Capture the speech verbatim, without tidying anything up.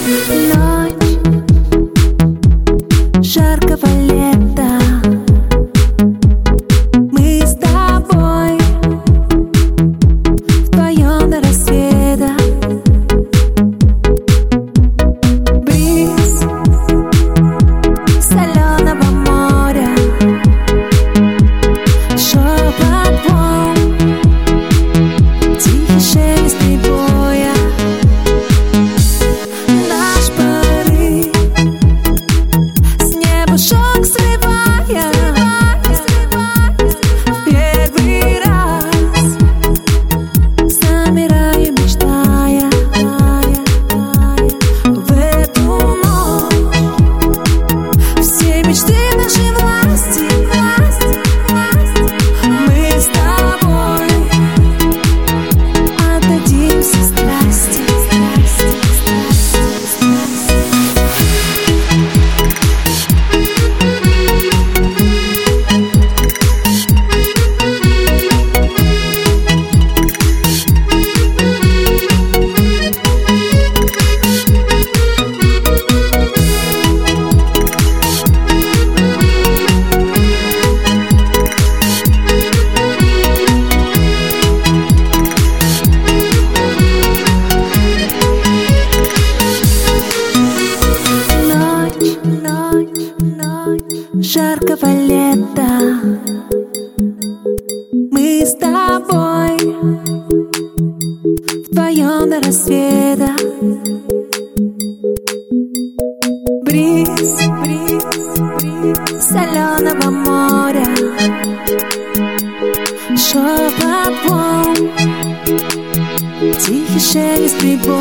Ночь жаркого лета, мы с тобой вдвоем до рассвета. Бриз соленого моря, шепот волн, тихий шелест прибоя. Наш порыв с неба шок срывая, в первый раз замираю, мечтая. В эту ночь все мечты в нашей власти. Мы с тобой отдадим все страсти. Ночь, ночь жаркого лета, мы с тобой вдвоем до рассвета. Бриз, бриз, бриз соленого моря, шепот волн, тихий шелест прибоя.